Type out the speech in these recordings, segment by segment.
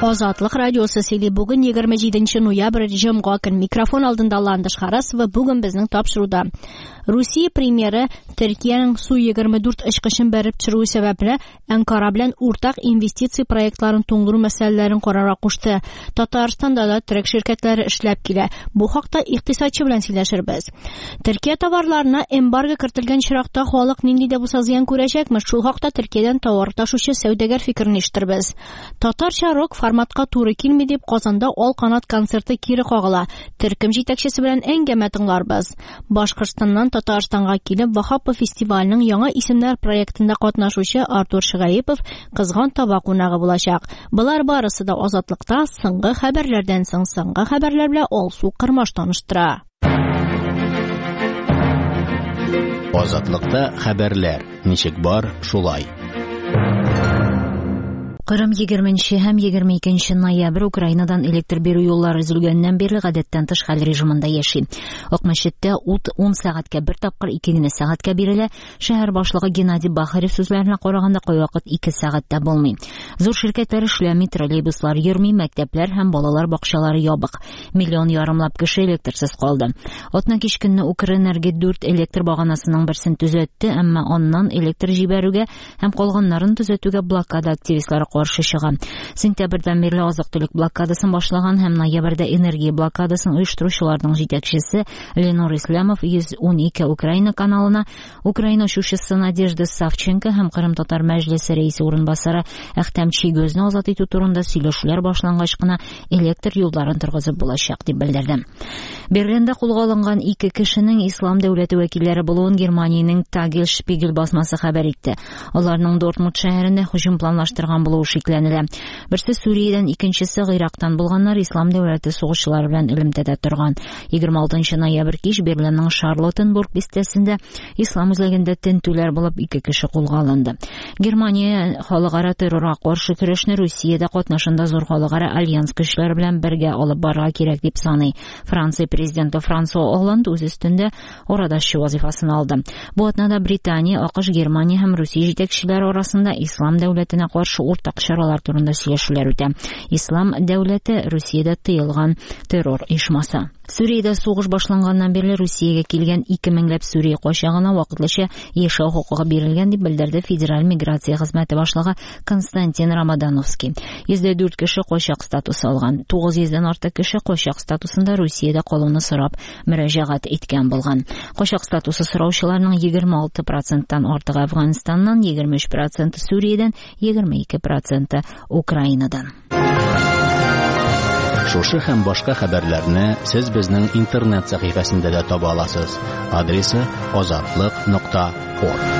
Азатлык радиосы сөйли. Бүген 27 ноябрь җомга көн микрофон алдында Ландыш Харасова. Бүген безнең тапшыруда Русия премьеры Төркиянең Су-24 очкычын бәреп төшерү сәбәпле Анкара белән уртак инвестиция проектларын туңдыру мәсьәләләрен карарга кушты. Татарстанда да төрек ширкәтләре эшләп килә. Бу хакта икътисадчы белән сөйләшербез. Төркия товарларына эмбарго кертелгән чиракта халык нинди дә булса зыян күрәчәкме? Шул хакта Төркиядән товар ташучы сәүдәгәр фикерен ишеттербез. Татарча рок форматка туры килми дип Казанда Ал канат концерты кире кагыла. Төркем җитәкчесе белән әңгәмә тыңларбыз. Башкортстаннан Татарстанга килеп Вахапов фестиваленең яңа исемнәр проектында катнашучы Артур Шыгаипов кызган таба кунагы булачак. Булар барысы да Азатлыкта соңгы хәбәрләрдән соң соңгы хәбәрләр белән Алсу Кырмаш таныштыра. Азатлыкта хәбәрләр. Ничек бар, шулай. Кырым 20 һәм 22 ноябрь Украинадан электр бирү юллары өзелгәннән бирле гадәттән тыш хәл режимында яши. Акмәчеттә ут 10 сәгатькә бер тапкыр 2 генә сәгатькә бирелә. Шәһәр башлыгы Геннадий Бахарев сүзләренә караганда кайвакыт 2 сәгатьтә булмый. Зур ширкәтләр эшләми, троллейбуслар йөрми, мәктәпләр һәм балалар бакчалары ябык. Миллион ярымлап кеше электрсыз калды. Атна кич көнне Укрэнерго 4 электр баганасының берсен төзәтте, әмма аннан электр җибәрүгә һәм калганнарын төзәтүгә блокада активистлары каршы чыга. Сентябрьдән бирле азык-төлек блокадасын башлаган һәм ноябрьдә энергия блокадасын оештыручыларның җитәкчесе Ленор Исламов 112 Украина каналына Украина шушысы Надежда Савченко һәм Кырым татар мәҗлесе рәисе урынбасары Әхтәм Чигözне азат итү турында сөйләшүләр башлангач кына электр юлларын торгызып булачак дип белдерде. Берлиндә кулга алынган 2 кешенең ислам дәүләте вәкилләре булуын Германиянең Тагел Шпигель басмасы хәбәр итте. Аларның Дортмунд шәһәрендә һөҗүм планлаштырган булуы шикләнелә. Берсе Сүриядән, икенчесе Ирактан булганнар ислам дәүләте сугышчылары белән элемтәдә торган. 26 ноябрь кич Берлинның Шарлоттенбург бистәсендә ислам үзлегендә тентүләр булып 2 кеше кулга алынды. Германия халыкара террорга каршы көрәшне Русиядә катнашында зур халыкара альянс көчләре белән бергә алып барырга кирәк дип саный. Франция президенты Франсуа Олланд үз өстендә арадашчы вазифасын алды. Бу атнада Британия, АКШ, Германия һәм Русия җитәкчеләре арасында ислам дәүләтенә каршы уртак чаралар турында сөйләшүләр үтә. Ислам дәүләте Русиядә тыелган террор оешмасы. Сүриядә сугыш башланганнан бирле Русиягә килгән 2000ләп Сүрия качагына вакытлыча яшәү хокукы бирелгән дип белдерде Федераль миграция хезмәте башлыгы Константин Рамадановский. 104 кеше качак статусы алган. 900дән артык кеше качак статусында Русиядә калуны сорап мөрәҗәгать иткән булган. Качак статусы сораучыларның 26%-тан артыгы Әфганстаннан, 23% Сүриядән, 22% Украинадан. Шушы һәм башка хәбәрләрне сез безнең интернет сәхифәсендә дә таба аласыз. Адресы azatlyk.org.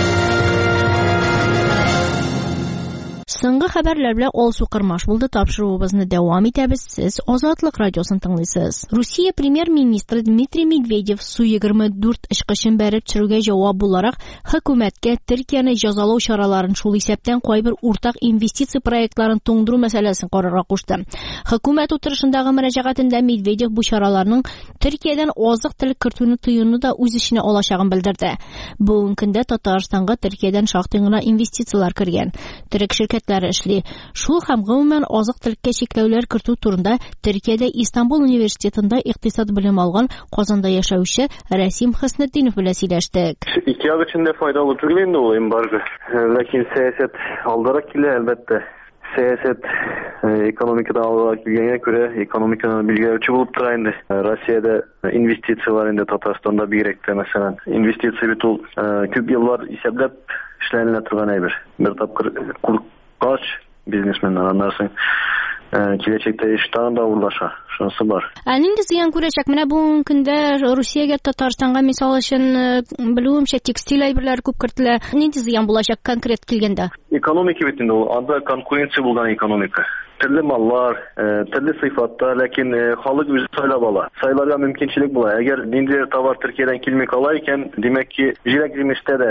Соңгы хәбәрләр белән Алсу Кырмаш булды. Тапшыруыбызны дәвам итәбез. Сез Азатлык радиосын тыңлыйсыз. Русия премьер-министры Дмитрий Медведев Су-24 очкычын бәреп төшерүгә җавап буларак хөкүмәткә Төркияне җәзалау чараларын, шул исәптән кайбер уртак инвестиция проектларын туңдыру мәсьәләсен карарга кушты. Хөкүмәт утырышындагы мөрәҗәгатендә Медведев бу чараларның Төркиядән азык-төлек кертүне тыюны да үз эченә алачагын белдерде. Бүгенге көндә Татарстанга Төркиядән шактый гына инвестициялар кергән. Төрек ширкәтләре эшли. Шул һәм гомумән азык-төлеккә чикләүләр кертү турында Төркиядә Истанбул университетында икътисад белем алган Казанда яшәүче Рәсим Хөснетдинов белән сөйләштек. İki yıl içinde faydalı türlüğünde olayım bargı. Lakin siyaset aldarak ile elbette. Siyaset ekonomikada aldarak bilgene göre ekonomikada bilgi ölçü bulup durayındı. Rusya'da investisiyalar indi Tataristan'da bir gerekti mesela. İnvestisiya bir tul küp yıllar iseblep işlerine turgan eybir. Bir tapkır kaç biznesmenler anlarsın. Киләчәктә иштан да урлаша. Шунысы бар. Нинди зыян күрәчәк? Менә бүгенге көндә Русиягә, Татарстанга мисал өчен белүемчә текстиль әйберләр күп кертелә. Нинди зыян булачак конкрет килгәндә? Экономика бит инде ул. Анда конкуренция булган экономика. Төрле маллар, төрле сыйфатта, ләкин халык үзе сайлап ала. Сайларга мөмкинчелек була. Әгәр ниндидер товар Төркиядән килми кала икән, димәк ки, җиләк җимештә дә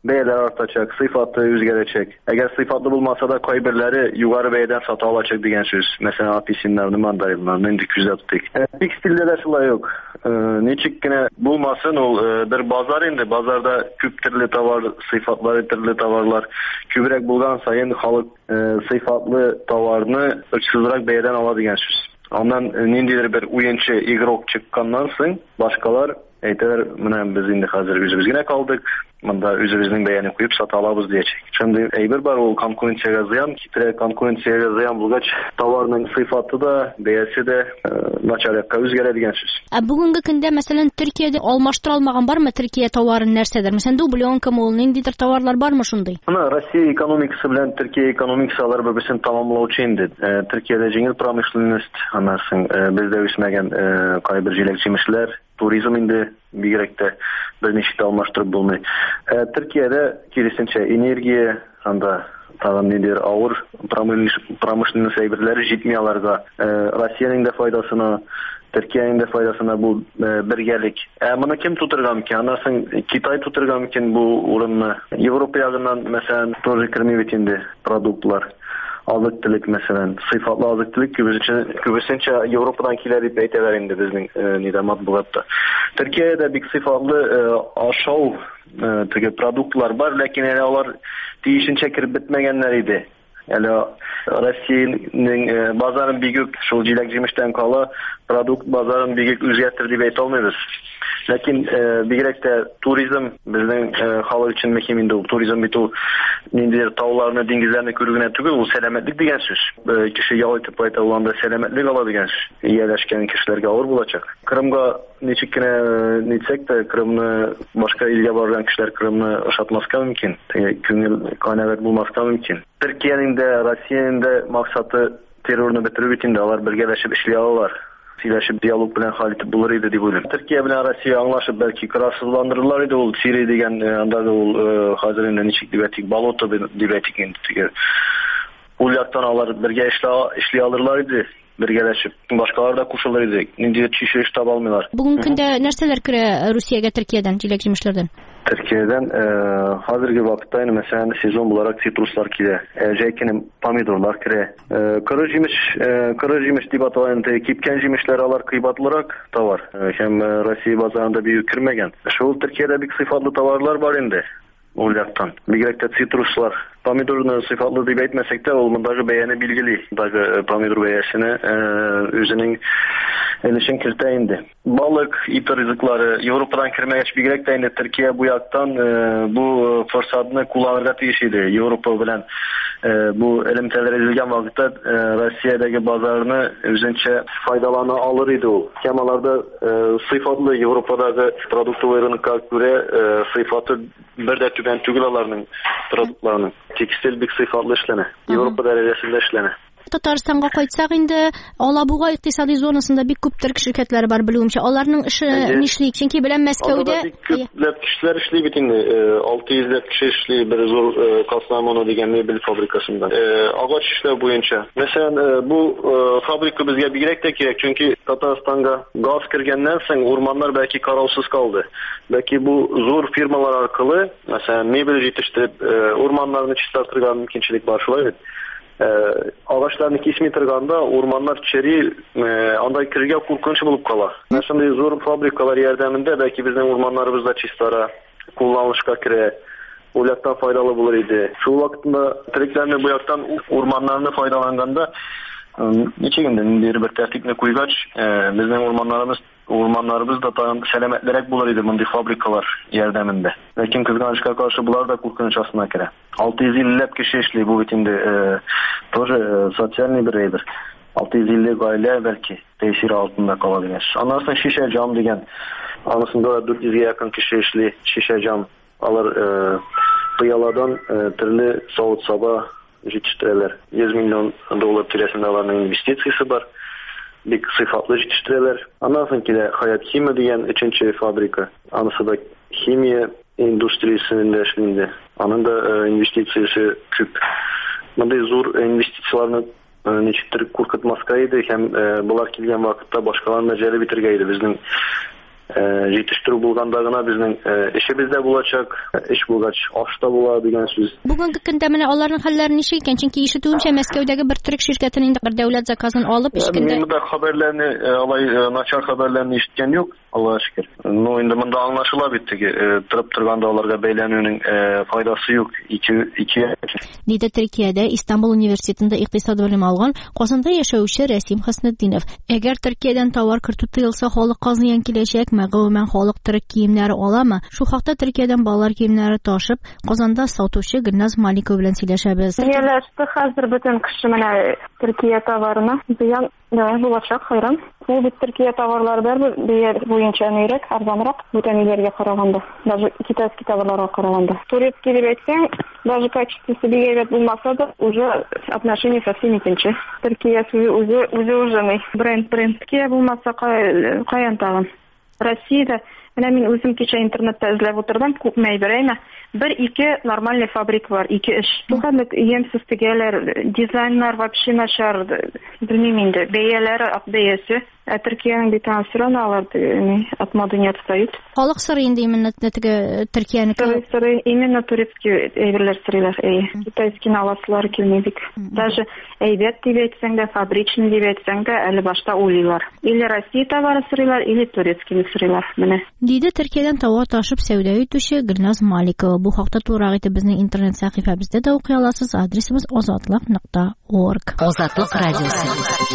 beyler artacak, sıfatı özgerecek. Eğer sıfatlı bulmasa da kayberleri yukarı beyden satı alacak diyen söz. Mesela apisinlerini, mandarinlerini indik güzel tuttuk. Tekstilde de şulay yok. Neçik yine bulmasın o bir bazar indi. Bazarda küp türlü tavar, sıfatları türlü tavarlar. Kübrek bulgan sayın halk sıfatlı tavarını ırksızrak beyden aladı diyen söz. Ondan nindiler bir oyuncu, igrok çıkkandan soň başkalar aytlar, "Mına biz indi hazır özübizgene kaldık. Mında özübizning beýany koyup sata alabız" diýecek. Şonda aýber bar ol konkurensiýaga zıyan, kitre konkurensiýaga zıyan bulgaç tawarynyň syfaty da, beýesi de naçarakka özgeredigen söz. Bugunky günde meselem Türkiýede almaştyra almagan barmy Türkiýe tawary nersedir? Meselem dublёnka mol, nindidir tawarlar barmy şunday? Ana Rossiýa ekonomikasy bilen Türkiýe ekonomikasy bir-birini tamamlawçy indi. Türkiýede jeňil pramyşlenist, anasyň bizde üsmegen gaýby jelekçimişler, turizm indi bigerekde bir neçe almaştırıp bulmay. Türkiye'de kirisinçe energiya anda tağın nedir ağır pramyşlenist aýberleri jitmeýalarga Rossiýanyň da faydasına, Türkiýanyň da faydasına bu birgelik. Muny kim tuturgan ki? Anasyň Kitay tuturgan mikin bu urunny? Ýewropa ýagyndan meselem tozy kirmebetindi produktlar. Azıkçılık mesela, sıfatlı azıkçılık kübüsünçe Avrupa'dan kiler deyip eyteler indi bizning nidamat bulatda. Türkiye'de bir sıfatlı aşağı produktlar var, lakin onlar değişince kirip bitmegenler idi. Yani Rossiýanyň bazarın büyük şol jilek-jemişden kala produkt bazarın büyük özgertir diýip aýta almaýbys. Lakin bigerekde turizm bizning halyk üçin mehiminde turizm bitu nindir tawlaryny, dengizlerini körügüne tügül, ul selametlik diýen söz. Kişi ýaly typ aýtylganda selametlik ala diýen söz. Ýerleşken kişilerge awır bolacak. Krymga neçikine nitsek de Krymny başka ilge bargan kişiler Krymny uşatmaska mümkin. Köňül kanagat bulmaska mümkin. Türkiýanyň da Rossiýanyň da maksatı terörni bitirip bitindi. Alar birgeleşip işleýär alar. Sileşip diyalog bilen haliti bulur idi diýip öýledim. Türkiýe bilen Rossiýa anlaşyp belki kirarsızlandyrırlar idi ol Siriýa degen anda ol hazır indi niçik diýetik balota diýetik indi. Ol ýaktan alar birge işleýär alyrlar idi. Birgeleşip başkalar da koşulur idi. Indi çişiş taba almıyorlar. Bugün günde nerseler kire Rusiýaga Türkiýeden, jilek-jemişlerden? Türkiýeden hazırki wagtda mesela sezon bularak sitruslar kire. Jäkini pomidorlar kire. Kırı jemiş diýip ataýan kipken jemişler alar kıybatlyrak tawar. Hem Rossiýa bazarynda bir kirmegen. Şol Türkiýede bir syfatly tawarlar bar indi. Ol ýaktan. Bigerekde sitruslar. Pomidorny syfatly diýip aýtmasakda ol mundagy beýani bilgili. Mundagy pomidor beýasini özüniň elişin kirte indi. Balık, ip rızıkları Avrupa'dan kirmegeç bigerekde indi. Türkiýe bu ýaktan bu fırsatyny kullanyrga tiýiş idi. Avrupa bilen bu elemteler edilgen wagtda Rossiýadagi bazaryny özünçe faydalana alır idi ol. Kemalarda syfatly Avrupadagy produktlaryny göre syfaty birde tüben tügül alarynyň produktlarynyň tekstil bir syfatly işlene. Avrupa derejesinde işlene. Tatarstanga gaýtsak indi, Alabuga ykdysady zonasında bir köp Türk şirketleri bar bilýümçe. Olaryň işi nişlik? Çünki bilen Meskowda köplep kişiler işli bitindi. 600 kişi işli bir zor Kastamonu degen mebel fabrikasında. Agaç işler boýunça. Mesela bu fabrika bizge bigerek de kerek. Çünki Tatarstanga gaz kirgenden soň ormanlar belki karawsyz kaldı. Belki bu zor firmalar arkaly mesela mebel ýetişdirip ormanlaryny çystartyrgan mümkinçilik bar şolay. Ağaçlarını kesmetirganda ormanlar içeri anda kirge korkunç bulup kala. Mesela zor fabrikalar yerdeminde belki bizden ormanlarımız da çistara kullanılışka kire o yaktan faydalı bulur idi. Şu vaktinde Türklerine bu yaktan ormanlarını faydalanganda neçe günden bir tertipine kuygaç bizden ormanlarımız da selametlerek bulur idi bunday fabrikalar yerdeminde. Lakin kızgançlığa karşı bular da korkunç aslında kere. 650 kişi işli bu bitinde тоже sosyalni bir eydir. 650 aile belki tesir altında kalabilir. Anlarsın şişe cam degen anasında 400'e yakın kişi işli şişe cam alır kıyalardan türlü soğut sabah yetiştireler. 100 milyon dolar tiresinde alanın investisyası var. Bir sıfatlı yetiştireler. Anlarsın ki de Hayat Kimya diyen üçüncü fabrika. Anası da kimya endüstrisinde işlinde. Anın da investisyası küp. Bunday zor investisiyalarını neçiktir korkutmaskaydı. Hem bular kelgen vakıtta başkalarının meceli bitirgeydi. Bizning жетиштирүү булганда гана биздин ишибизде булачак, иш булгач ашта була деген сүз. Бүгүнкү көндө менә аларның хәлләре ничек икән? Чөнки ишетүемчә Мәскәүдәге бер төрек ширкәтенең инде бер дәүләт заказын алып Мен мында хәбәрләрне, алай начар хәбәрләрне ишеткән юк, Аллага шөкер. Ну инде мында аңлашыла бит теге тырып торганда аларга бәйләнүнең файдасы юк. Диде Төркиядә Истанбул университетында икътисад белеме алган Казанда яшәүче Рәсим Хәснетдинов. Әгәр Төркиядән товар кертү тыелса, халыкка зыян киләчәкме? Гомумән халык төрек киемнәре аламы? Шу хакта Төркиядән балалар киемнәре ташып, Казанда сатучы Гөлназ Маликова белән сөйләшәбез. Ялашты хәзер бөтен кеше менә Төркия товарына зыян булачак, хайран. Ул бит Төркия товарлары буенча нирәк, арзанрак бүтән илләргә караганда, даже китайский товарларга караганда. Турецкий дип әйтсәң, даже качествосы бигә булмаса да, уже отношение совсем икенче. Төркия үзе уже бренд Төркия булмаса каян тагын. Россиядә менә мин үзем кичә интернетта эзләп утырдым, күпме әйберәйме. 1-2 нормальный фабрик бар, 2 эш. Түгәнлек ямсыз тегәләр, дизайннар вообще начар, белмим инде, бәяләре ат бәясе. Төркиянең бит алар от моды не отстают. Халык сыры инде именно Төркиянеке. Сыры именно турецкий әйберләр сырыйлар. Китайский аласылар килмәдик. Даже әйбәт дип әйтсәң дә, фабричный дип әйтсәң дә, әле башта уйлыйлар. Или Россия товары сырыйлар, или турецкий сырыйлар. Менә. Диде Төркиядән товар ташып сәүдә итүче Гөлназ Маликова. Бу хакта турак итеп безнең интернет сәхифәбездә дә укый аласыз. Адресыбыз azatlык.org. Азатлык радиосы.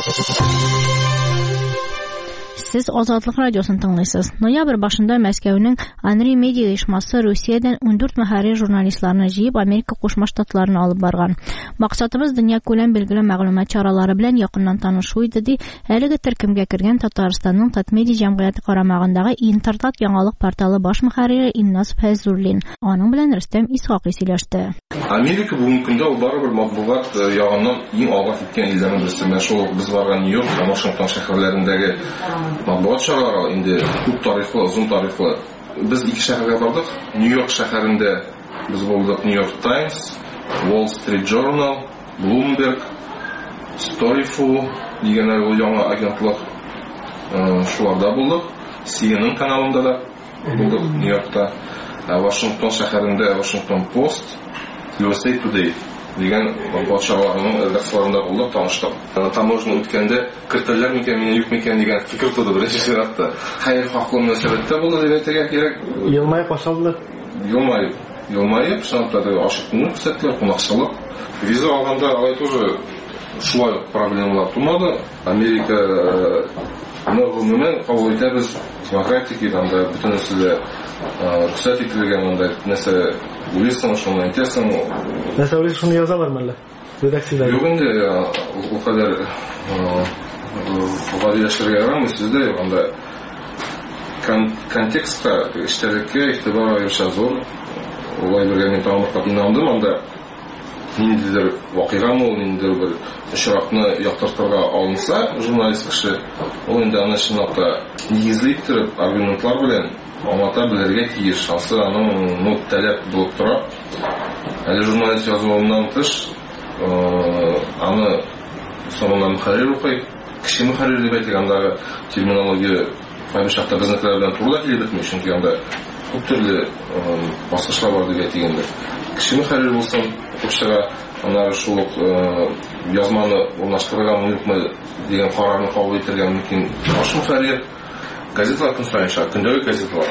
Сез Азатлык радиосын тыңлыйсыз. Ноябрь башында Мәскәүнең Анри медиа оешмасы Русиядән 14 мәхәри журналистларны җыеп Америка Кушма Штатларына алып барган. Максатыбыз дөньякүләм билгеле мәгълүмат чаралары белән якыннан танышу иде ди. Әлеге төркемгә кергән Татарстанның Татмедиа җәмгыяте карамагындагы Интернет яңалык порталы баш мөхәррире Иннас Фәйзуллин. Аның белән Рөстәм Исхакый сөйләште. Америка бүгенге көндә ул барыбер матбугат ягыннан иң алга киткән илләрнең берсе. Менә шул без барган Нью-Йорк һәм Вашингтон шәһәрләрендәге матбугат чаралары инде күп тарихлы, озын тарихлы. Без 2 шәһәргә бардык. Нью-Йорк шәһәрендә без булдык. Нью-Йорк Таймс, Wall Street Journal, Bloomberg, Storyful дигән яңа агентлык шуларда булдык. CNN каналында да булдык Нью-Йоркта. Вашингтон шәһәрендә Washington Post, USA Today дигән матбугат чараларының редакцияларында булдык, таныштык. Таможня үткәндә кертәләр микән, мине юк микән дигән фикер туды беренче чиратта. Хәер хаклы мөнәсәбәттә булды дип әйтергә кирәк. Елмаеп башлады. Елмаеп, шантады ашыклык күрсәтте, кунакчылык. Виза алганда алай тоже шулай проблемалар тумады. Америка гомумән кабул итәбез демократик анда бөтен нәрсәләр рөхсәт ителгән, анда нәрсә уйлыйсың, шуны әйтәсең. Нәрсә уйлыйсың, шуны язалармы әллә? Редакцияләр. Юк инде, ул кадәр гадиләшергә ярамый сездә, анда контекстка, эштәлеккә игътибар аеруча зур. Улай бергә мин тамамлап инандым, анда ниндидер вакыйгамы, ниндидер бер очракны яктыртырга алынса, журналист кеше, ул инде аны чынлапта нигезләп торып, аргументлар белән аңлата белергә тиеш. Ансы аның таләп булып тора. Әле журналист язуыннан тыш, аны соңыннан мөхәррир укый. Кеше мөхәррир дип әйтгәндәге терминология кайбер чакта безнекеләр белән турыда килеп бетми, чөнки анда күп төрле баскычлар бар дип әйтгәндә. Кеше мөхәррир булсын, укучыга аны шул язманы урнаштырырга мөмкинме дигән карарны кабул итәргә мөмкин. Баш мөхәррир газеталар конструкция, көндәлек газеталар.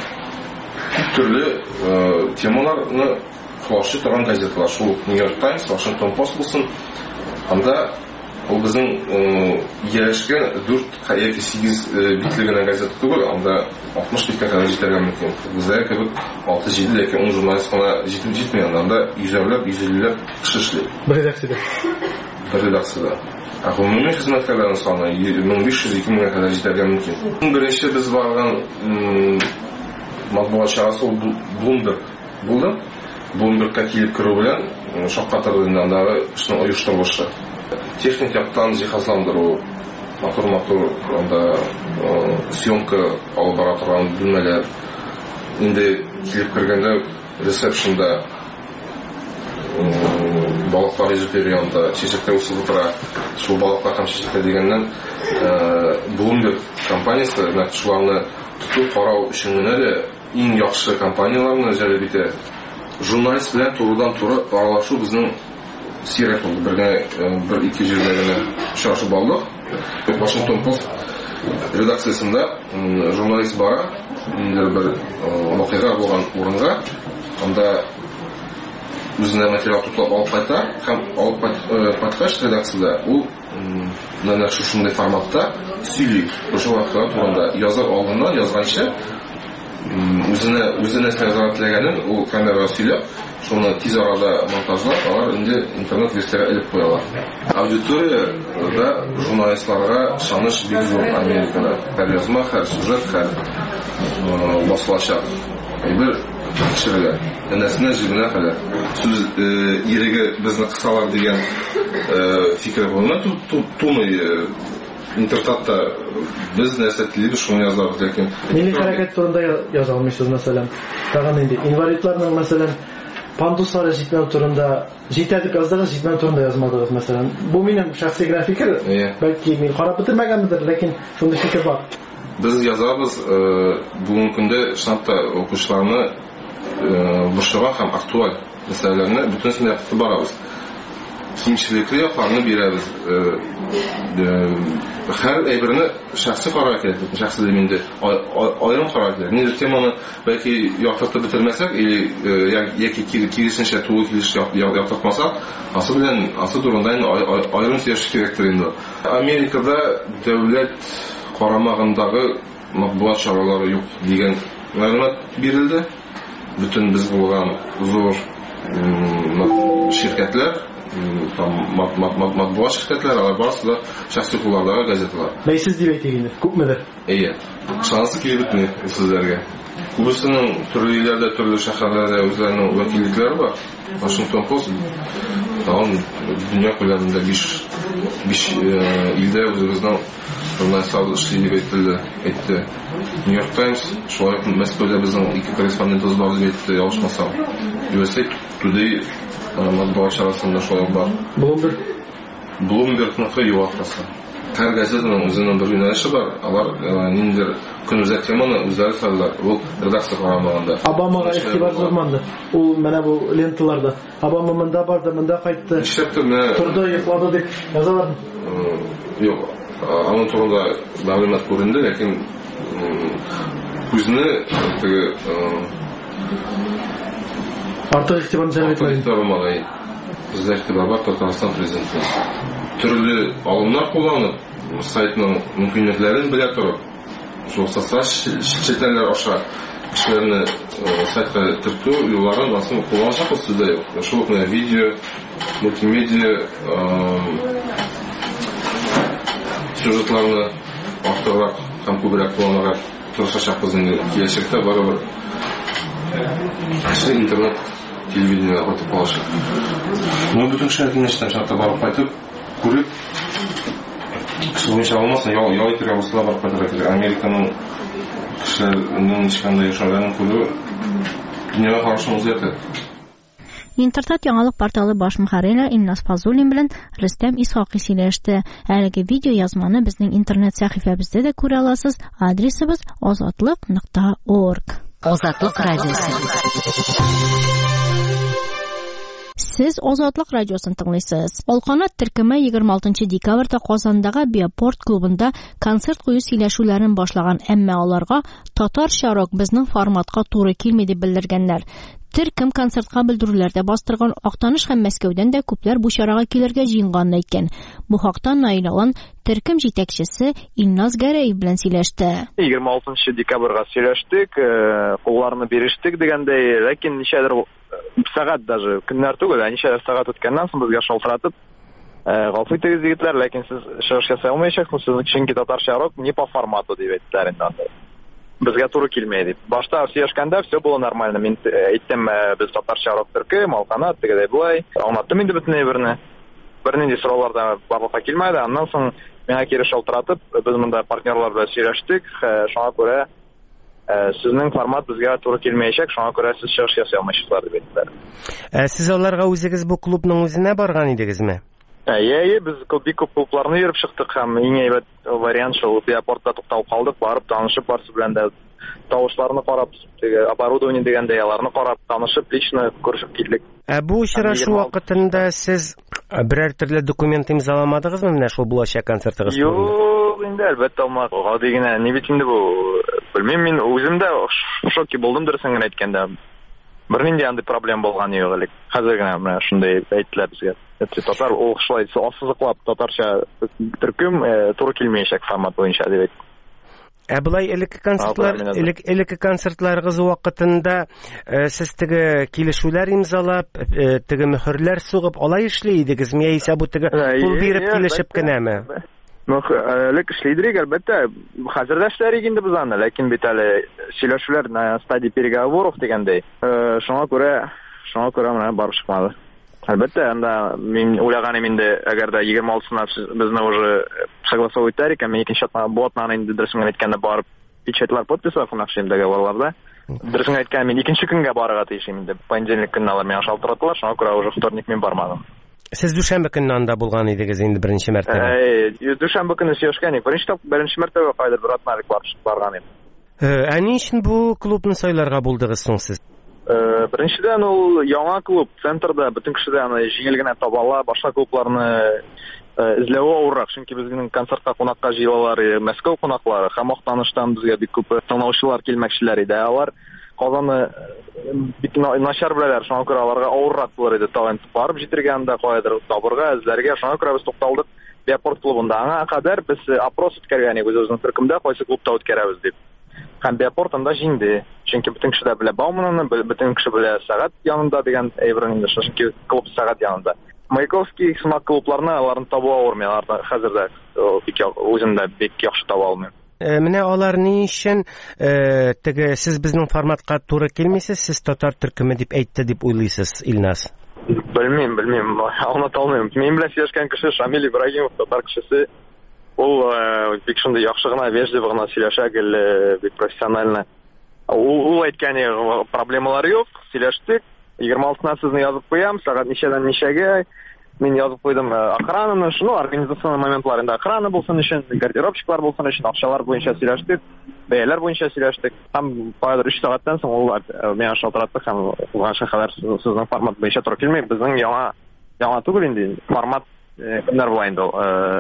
Төрле темаларны хулашы торган газеталар, шул Нью-Йорк Таймс, Вашингтон Пост булсын. Анда ул безнең яшькән 4 яки 8 битлегенә газета түгел, анда 60 биткә кадәр җитәргә мөмкин. Бездә кебек 6-7 яки 10 журналист кына җитми, анда 100-150 кеше эшли. Бер редакциядә. Гомуми хезмәткәрләрнең саны 1500-2000 кадәр җитәргә мөмкин. Беренче без барган матбугат чарасы Bloomberg булды. Bloombergка килеп керү белән шаккатыр андагы эшне оештырылышы. Техник яктан җиһазландыру, матур анда съемка алып бара торган бүлмәләр. Инде килеп кергәндә ресепшнда балыклар җыеп йөргәндә, чәчәкләр үсеп утыра. Шул балыклар һәм чәчәкләр дигәннән Bloomberg компаниясе шуларны тоту карау өчен генә дә иң яхшы компанияларны җәлеп итә. Журналист белән турыдан-туры аралашу безнең сирәк булды. Бер-ике җирдә генә очрашып алдык. Вашингтон Пост редакциясендә журналист бара, инде бер вакыйга булган урынга, анда үзенә материал туплап алып кайта, һәм алып кайткач редакциядә ул нәнә шушындай форматта сөйли. Ошол вакытта турында язар алдыннан язганча үзенә сәгатьләгәнен ул камерага сөйләп, шуны тиз арада монтажлап, алар инде интернет-версиягә элеп куялар. Аудиторияда журналистларга шаныш бик зур Америкада. Һәр язма, һәр сюжет, һәр басылачак. Бер кешегә нәсенә җибенә хәле. Сүз иреге безне кысалар дигән фикер булна тумый. Интернетта без нәрсә телибез, шуны язабыз, ләкин Милли хәрәкәт турында яза алмыйсыз, мәсәлән. Тагын инде инвалидларның, мәсәлән, пандуслары җитмәү турында, җитәдек аздыгы җитмәү турында язмадыгыз, мәсәлән. Бу минем шәхси генә фикер. Бәлки мин карап бетермәгәнмендер, ләкин шундый фикер бар. Без язабыз, бүгенге көндә шантта укучыларны бушыга һәм актуаль мәсьәләләрне бөтенсенә яктыртып барабыз. Кимчелекле якларны бирәбез. Һәр әйберне шәхси карар кирәк, шәхси димендә аерым карар кирәк. Нидер теманы бәлки яктыртып бетермәсәк, яки киресенчә тулы килеш яктыртмасак, асы белән асы турында аерым сөйләш кирәктер инде. Америкада дәүләт карамагындагы матбугат чаралары юк дигән мәгълүмат бирелде. Бүтән без булган зур şirketler, matbuat şirketler, alар барысы да шәхси куллардагы газеталар. Бәйсез дип әйтегез, күпмедер? Шансы килеп бетми сезләргә. Күбесенең төрле илләрдә, төрле шәһәрләрдә үзләренең вәкиллекләре бар. Вашингтон Пост тагын дөнья күләмендә 5 илдә үзебезнең журналистлар эшли дип әйтте. New York Times, шулай ук Мәскәүдә безнең 2 корреспондентыбыз бар дип әйтте, ялгышмасам. USA Today матбугат чарасында шулай бар. Bloomberg-ның югалтасы. Һәр газетаның үзенең бер юнәлеше бар. Алар ниндидер көнүзәк теманы үзләре салалар. Ул редакция карамагында. Обамага игътибар зурманды. Ул менә бу ленталарда. Обама монда барды, монда кайтты. Турда йоклады дип язалар. Юк. Аның турында мәгълүмат күренде, ләкин күзне теге артык игътибар җәлеп Бездә игътибар бар Татарстан президенты. Төрле алымнар кулланып, сайтның мөмкинлекләрен белә торып, шул социаль челтәрләр аша кешеләрне сайтка кертү юлларын насыл кулланышабыз сездә юк. Шул ук видео, мультимедиа сюжетларны артыграк һәм күбрәк кулланырга тырышачакбыз инде киләчәктә барыбер. Интернет телевидение кайтып калачак. Бүтән кешеләр киңәштән шартта барып кайтып, күреп, кешеләр алмасын, ял итәргә булса барып кайтырга кирәк. Американың кешеләрнең ничкандай яшәгәнен күрү дөньяга карашын үзгәртә. Интернет яңалык порталы баш мөхәррире Илназ Фазуллин белән Рөстәм Исхакый сөйләште. Әлеге видео язманы безнең интернет сәхифәбездә дә күрә аласыз. Адресыбыз azatlык.org. Азатлык радиосы. Сез Азатлык радиосын тыңлыйсыз. Алканат төркеме 26 декабрьдә Казандагы Биопорт клубында концерт кую сөйләшүләрен башлаган, әмма аларга татарча рок безнең форматка туры килми дип белдергәннәр. Төркем концертка белдерүләрдә бастырган, Актаныш һәм Мәскәүдән дә күпләр бу чарага килергә җыенганын әйткән. Бу хакта Наилалан төркем җитәкчесе Илназ Гәрәев белән сөйләште. 26 декабрьгә сөйләштек, кулларны бирештек дигәндәй, ләкин ничәдер сәгать даже көннәр түгел, ничәдер сәгать үткәннән соң безгә шалтыратып, гафу итегез егетләр, ләкин сез чыгыш ясый алмаячаксыз, сезнең чөнки татарча рок не по формату дип әйттеләр инде. Безгә туры килмәй дип. Башта сөйләшкәндә все было нормально. Мин әйттем, без татарча рок төркем, Алканат дигәндәй булай. Аңлаттым инде бөтен әйберне. Бернинди сорауларда барлыкка килмәде. Аннан соң миңа кире шалтыратып, без монда партнерлар белән сөйләштек. Шуңа күрә сезнең формат безгә туры килмәячәк. Шуңа күрә сез чыгыш ясый алмаячаклар дип әйттеләр. Сез аларга үзегез бу клубның үзенә барган идегезме? Біз бик күп клубларны йөреп чыктык һәм иң әйбәт вариант шул Биопортта тукталып калдык, барып танышып, барсы белән дә тавышларны карап, оборудование дигәндәй аларны карап, танышып, лично күрешеп килдек. Бу очрашу вакытында сез берәр төрле документ имзаламадыгызмы менә шул булачак концертыгыз? Юк, инде әлбәттә алмадым. Гади генә, ни бит инде бу? Белмим, мин үзем дә шоки булдым дөресен генә әйткәндә. Бернинди андый проблема булган юк әле. Хәзер генә менә шундай әйттеләр безгә. Татар ул шулай ассызыклап татарча төркем туры килмәячәк формат буенча дип. Булай элекке концертларыгыз вакытында сез теге килешүләр имзалап, теге мөхөрләр сугып алай эшли идегезме, яисә бу теге кул биреп килешеп кенәме? Элек эшлидек, әлбәттә. Хәзер дә эшләр инде без аны, ләкин бит әле сөйләшүләр на стадии переговоров дигәндәй. Шуңа күрә менә барып чыкмады. Әлбәттә, анда мин уйлаганым инде, әгәр дә 26-сына безне уже согласовывать итәрик, мен икенче бу атнаны инде дөресен әйткәндә барып печатлар подписав нахшем договорларда. Дөресен әйткәндә мин икенче көнгә барырга тиешем инде. Понедельник көнне алар миңа шалтыраталар, шуңа күрә уже вторник мин бармадым. Сез дүшәмбе көнне анда булган идегез инде беренче мәртәбә. Дүшәмбе көнне сөйләшкән идек. Беренче мәртәбә кайдыр бер атналык барган идем. Ни өчен бу клубны сайларга булдыгыз соң сез? Беренчедән ул яңа клуб, центрда бөтен кешедә аны җиңел генә табала, башка клубларны эзләү авыррак, чөнки безнең концертка кунакка җыелалар, Мәскәү кунаклары, һәм Актаныштан безгә бик күп тыңлаучылар килмәкчеләр иде. Алар Казанны бик начар беләләр, шуңа күрә аларга авыррак булыр иде тагын барып җитәргә анда кайдыр табырга, эзләргә, шуңа күрә без тукталдык Биопорт клубында. Аңа кадәр без опрос үткәргән идек үзебезнең төркемдә, кайсы клубта үткәрәбез дип. Һәм Биопорт анда җиңде. Чөнки бөтен кеше дә белә Бауманны, бөтен кеше белә Сәгать янында дигән әйберне инде, чөнки клуб Сәгать янында. Маяковский сымак клубларны аларны табу авырмый, алар хәзердә бик үзендә бик яхшы таба алмый. Менә алар ни өчен теге сез безнең форматка туры килмисез, сез татар төркеме дип әйтте дип уйлыйсыз, Илназ? Белмим, аны талмыйм. Мин белән сөйләшкән кеше Шамил Ибраһимов, татар кешесе. Ул бик шундый яхшы гына, вежливо гына сөйләшә, бик профессионально. Ул әйткәне проблемалар юк, сөйләштек. 26-сына сезне язып куям, сәгать ничәдән ничәгә. Мин язып куйдым охрананы, шуны организацион моментларында охрана булсын өчен, гардеробчиклар булсын өчен, акчалар буенча сөйләштек, бәяләр буенча сөйләштек. Һәм кайдыр 3 сәгатьтән соң ул миңа шалтыратты һәм ул шәһәр сезнең формат буенча туры килми. Безнең яңа түгел инде формат кемнәр була инде.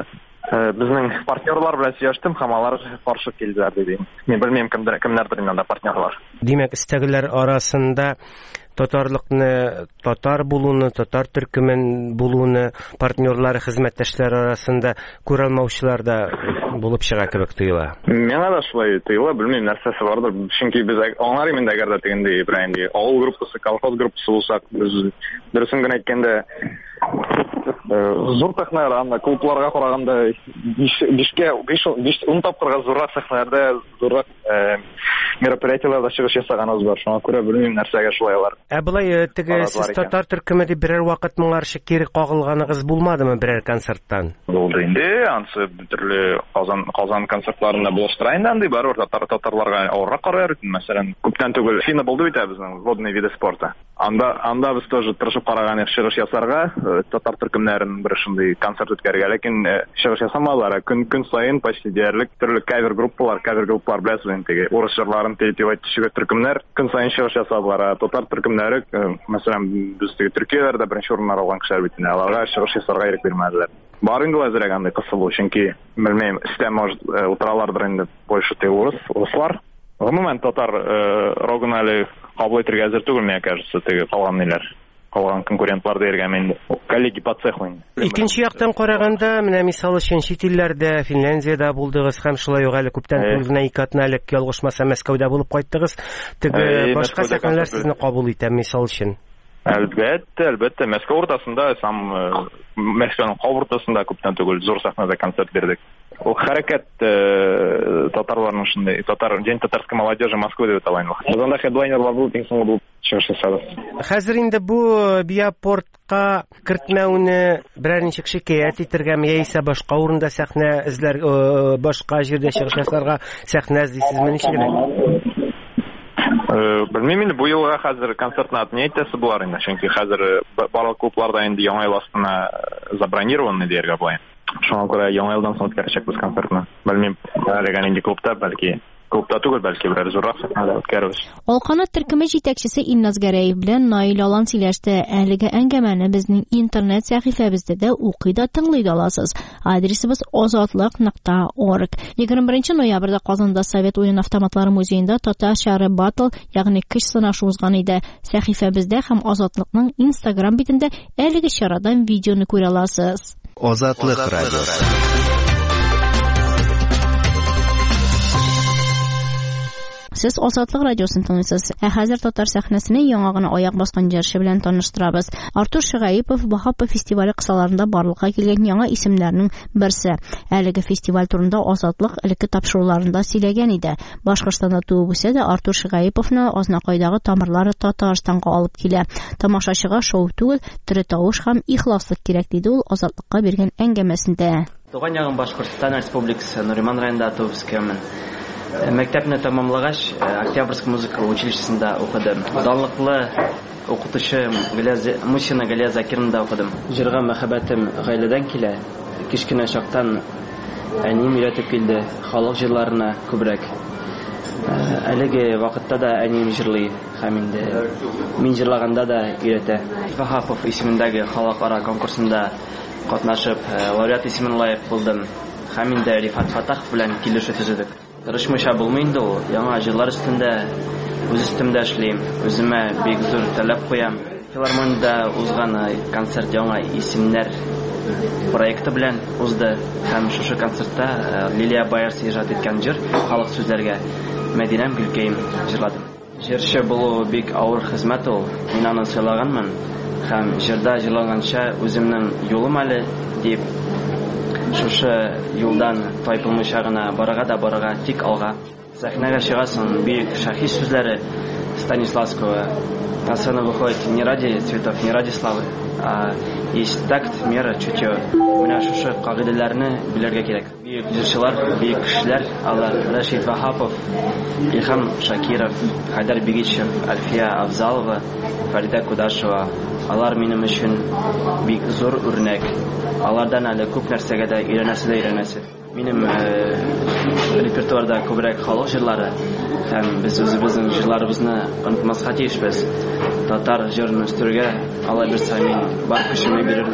Безнең партнерлар белән сөйләштем һәм алар каршы килделәр дип. Мин белмим кемнәрдер инде партнерлар. Димәк, истәгеләр арасында татарлыкны, татар булуны, татар төркемен булуны, партнерлары, хезмәттәшләр арасында күрелмәүчеләр дә булып чыга кебек тоела. Миңа да шулай тоела, белмим нәрсәсе бардыр. Чөнки без аңларым инде әгәр дә тегендә Ибраһим авыл группасы, колхоз группасы булсак, без дөресен генә әйткәндә зур сәхнәләр, анда клубларга караганда 5-10 тапкырга зуррак сәхнәләрдә, зуррак мероприятиеләрдә чыгыш ясаганыбыз бар. Шуңа күрә белмим нәрсәгә шулайлар. Булай теге сез татар төркеме дип берәр вакыт моңарчы кире кагылганыгыз булмадымы берәр концерттан? Булды инде, ансы төрле Казан концертларында булыштыра инде андый барыр татарларга авыррак карар итен. Мәсәлән, күптән түгел финна булды бит безнең водный виды спорта. Анда без тоже тырышып караган чыгыш ясарга, татар төркемнәрен бер шундый концерт үткәргә, ләкин чыгыш ясамалар. Көн сайын почти диярлек төрле кавер группалар белән теге урыс җырларын тәйтивәт төшүгә төркемнәр көн сайын чыгыш ясалар. Татар төркемнәре, мәсәлән, без теге Төркиядә беренче урыннар алган кешеләр бит инде. Аларга чыгыш ясарга ирек бирмәделәр. Бар инде әзрәк андай кысылу, чөнки белмәйм, истә может утыралардыр инде больше теге урыслар. Гомумән татар рогын әле кабул итәргә әзер түгел, миңа кажется, теге калган конкурентлар дияргә мен коллеги по цеху инде. Икенче яктан караганда, менә мисал өчен чит илләрдә, Финляндиядә булдыгыз һәм шулай ук әле күптән түгел 2 атналык ялгышмаса Мәскәүдә булып кайттыгыз. Теге башка сәхнәләр сезне кабул итә, мисал өчен. Әлбәттә, Мәскәү уртасында, Мәскәүнең кабыр уртасында күптән түгел зур сәхнәдә концерт бирдек. Ул хәрәкәт татарларның шундый, День татарской молодежи Москвы дип аталган. Анда хедлайнерлар булып, иң соңгы булып чыгыш ясады. Хәзер инде бу Биопортка кертмәүне берәр ничек шикаят итергәме, яисә башка урында сәхнә эзләр, башка җирдә чыгыш ясарга сәхнә эзлисезме, ничек? Белмим инде, бу елга хәзер концертны атын әйтәсе булар инде, чөнки хәзер барлык клубларда инде яңа ел астына забронированы дияргә була. Шуңа күрә яңа елдан соң үткәрәчәкбез концертны. Белмим, әлегә инде клубта, бәлки түгел, бәлки берәр зуррак сәхнәдә үткәрәбез. Алканат төркеме җитәкчесе Илназ Гәрәев белән Наил Алан сөйләште. Әлеге әңгәмәне безнең интернет сәхифәбездә дә укый да тыңлый да аласыз. Адресыбыз azatlык.org. 21 ноябрьдә Казанда Совет уен автоматлары музеенда Татарча батл, ягъни көч сынашу узган иде. Сәхифәбездә һәм Азатлыкның Instagram битендә әлеге чарадан видеоны күрә аласыз. Азатлык радиосы. Сез Азатлык радиосын тыңлыйсыз. Хәзер татар сәхнәсенә яңа гына аяк баскан җырчы белән таныштырабыз. Артур Шыгаипов Бахапа фестивале кысаларында барлыкка килгән яңа исемнәрнең берсе. Әлеге фестиваль турында Азатлык элекке тапшыруларында сөйләгән иде. Башкортстанда туып үсә дә Артур Шыгаиповны азнакайдагы тамырлары Татарстанга алып килә. Тамашачыга шоу түгел, тере тавыш һәм ихласлык кирәк диде ул Азатлыкка биргән әңгәмәсендә. Туган ягым Башкортстан Республикасы Нуриман районында туып үскәнмен. Мәктәпне тәмамлагач, Октябрьск музыка училищесында укыдым. Данлыклы укытучы Мусина Галия Закирында укыдым. Җырга мәхәббәтем гаиләдән килә. Кичкенә чактан әнием өйрәтеп килде халык җырларына күбрәк. Әлеге вакытта да әнием җырлый һәм инде мин җырлаганда да өйрәтә. Вахапов исемендәге халыкара конкурсында катнашып, лауреат исемен лаек булдым. Һәм инде Рифат Фатахов белән килешү төзедек. Тырышмыйча булмый инде ул. Яңа җырлар өстендә үз өстемдә эшлим. Үземә бик зур таләп куям. Филармониядә узган концерт яңа исемнәр проекты белән узды. Һәм шушы концертта Лилия Байерс иҗат иткән җыр халык сүзләргә Мәдинә Гөлкәем җырладым. Җырчы булу бик авыр хезмәт ул. Мин аны сайлаганмын. Һәм җырда җырлаганча үземнең юлым әле дип шушы юлдан тайпылмыйча гына барага тик алга. Сәхнәгә чыгасың, бик шаһи сүзләре Станиславского. На сцену выходит не ради цветов, не ради славы, а есть такт, мера, чутье. Менә шушы кагыйдәләрне белергә кирәк. Бик җырчылар, бик кешеләр, алар Рашид Вахапов, Илхам Шакиров, Хайдар Бигичев, Альфия Авзалова, Фарида Кудашева. Алар минем өчен бик зур үрнәк. Алардан әле күп нәрсәгә дә өйрәнәсе. Минем репертуарда күбрәк халык җырлары һәм без үзебезнең җырларыбызны онытмаска тиешбез. Татар җырын үстерүгә алай булса мин бар көчемне бирермен.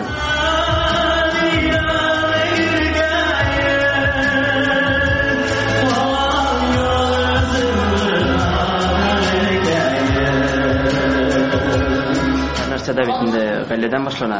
Нәрсәдә бит инде гаиләдән башлана.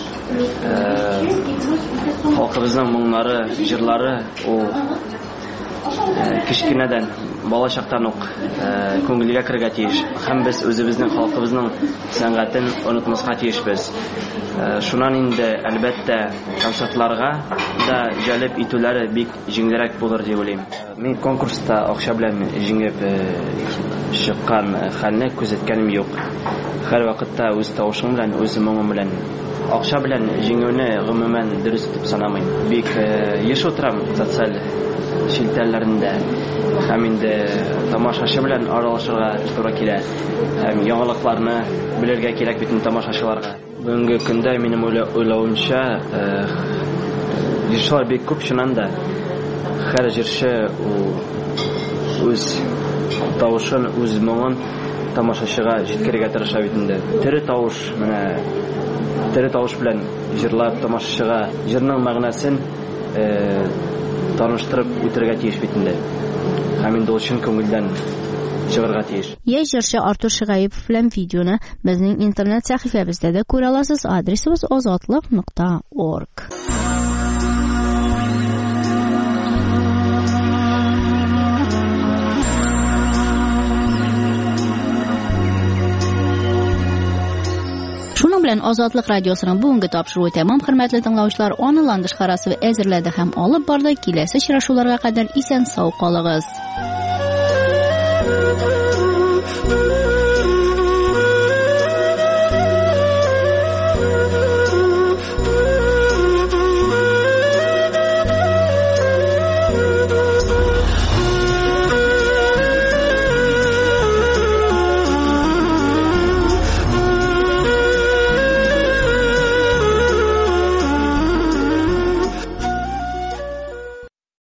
Халкыбызның моңнары, җырлары ул кичкенәдән бала чактан ук күңелгә кергә тиеш. Һәм без үзебезнең халкыбызның сәнгатен онытмаска тиешбез. Шуннан инде әлбәттә концертларга да җәлеп итүләре бик җиңелрәк булыр дип уйлыйм. Мин конкурста акча белән җиңеп чыккан хәлне күзәткәнем юк. Һәр вакытта үз тавышым белән, үз моңым белән акча белән җиңүне гомумән дөрес дип санамыйм. Бик еш утырам социаль шелтәләрендә. Һәм инде тамашачы белән аралашырга туры килә. Һәм яңалыкларны белергә кирәк бит тамашачыларга. Бүгенге көндә минем уйлавымча җырчылар бик күп чыннан да. Һәр җырчы үз тавышын, үз моңын тамашачыга җиткерергә тырыша бит инде. Тере тавыш, менә тере тавыш белән җырлап тамашачыга җырның мәгънәсен таныштырып үтәргә тиеш бит инде. Һәм инде ул чын күңелдән чыгарга тиеш. Җырчы Артур Шыгаипов белән видеоны безнең интернет сәхифәбездә дә күрә аласыз. Адресыбыз azatlык.org. Шуның белән Азатлык радиосының бүгенге тапшыруы тәмам, хөрмәтле тыңлаучылар. Аны ландыш карасы әзерләде һәм алып барды. Киләсе очрашуларга кадәр исән сау калыгыз.